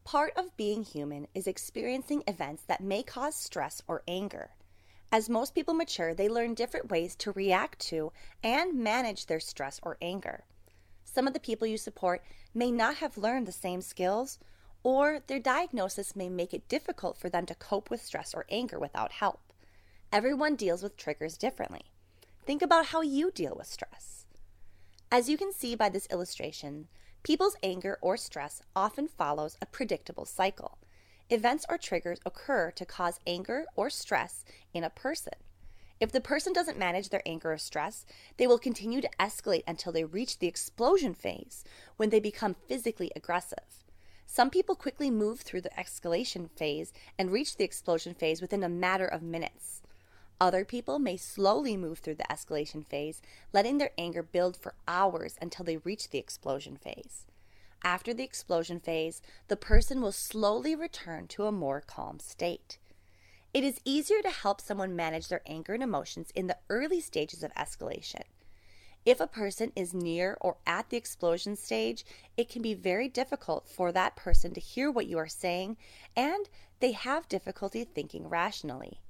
Part of being human is experiencing events that may cause stress or anger. As most people mature, they learn different ways to react to and manage their stress or anger. Some of the people you support may not have learned the same skills, or their diagnosis may make it difficult for them to cope with stress or anger without help. Everyone deals with triggers differently. Think about how you deal with stress. As you can see by this illustration, people's anger or stress often follows a predictable cycle. Events or triggers occur to cause anger or stress in a person. If the person doesn't manage their anger or stress, they will continue to escalate until they reach the explosion phase, when they become physically aggressive. Some people quickly move through the escalation phase and reach the explosion phase within a matter of minutes. Other people may slowly move through the escalation phase, letting their anger build for hours until they reach the explosion phase. After the explosion phase, the person will slowly return to a more calm state. It is easier to help someone manage their anger and emotions in the early stages of escalation. If a person is near or at the explosion stage, it can be very difficult for that person to hear what you are saying, and they have difficulty thinking rationally.